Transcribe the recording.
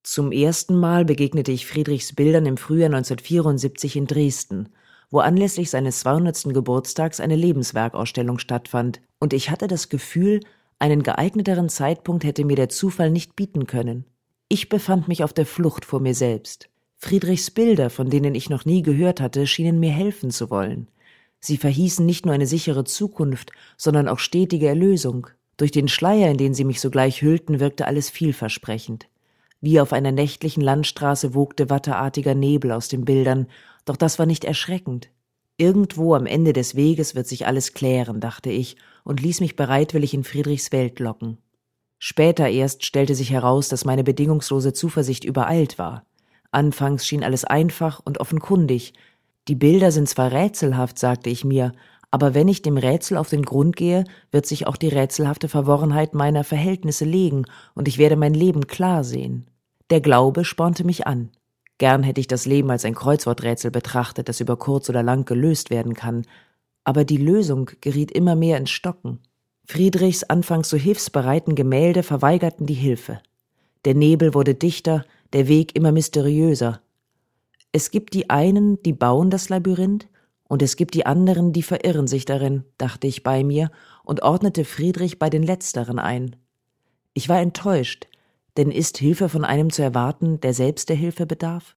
Zum ersten Mal begegnete ich Friedrichs Bildern im Frühjahr 1974 in Dresden, wo anlässlich seines 200. Geburtstags eine Lebenswerkausstellung stattfand, und ich hatte das Gefühl, einen geeigneteren Zeitpunkt hätte mir der Zufall nicht bieten können. Ich befand mich auf der Flucht vor mir selbst. Friedrichs Bilder, von denen ich noch nie gehört hatte, schienen mir helfen zu wollen. Sie verhießen nicht nur eine sichere Zukunft, sondern auch stetige Erlösung. Durch den Schleier, in den sie mich sogleich hüllten, wirkte alles vielversprechend. Wie auf einer nächtlichen Landstraße wogte watteartiger Nebel aus den Bildern, doch das war nicht erschreckend. Irgendwo am Ende des Weges wird sich alles klären, dachte ich, und ließ mich bereitwillig in Friedrichs Welt locken. Später erst stellte sich heraus, dass meine bedingungslose Zuversicht übereilt war. Anfangs schien alles einfach und offenkundig. Die Bilder sind zwar rätselhaft, sagte ich mir, aber wenn ich dem Rätsel auf den Grund gehe, wird sich auch die rätselhafte Verworrenheit meiner Verhältnisse legen und ich werde mein Leben klar sehen. Der Glaube spornte mich an. Gern hätte ich das Leben als ein Kreuzworträtsel betrachtet, das über kurz oder lang gelöst werden kann. Aber die Lösung geriet immer mehr ins Stocken. Friedrichs anfangs so hilfsbereiten Gemälde verweigerten die Hilfe. Der Nebel wurde dichter, der Weg immer mysteriöser. Es gibt die einen, die bauen das Labyrinth, und es gibt die anderen, die verirren sich darin, dachte ich bei mir und ordnete Friedrich bei den Letzteren ein. Ich war enttäuscht, denn ist Hilfe von einem zu erwarten, der selbst der Hilfe bedarf?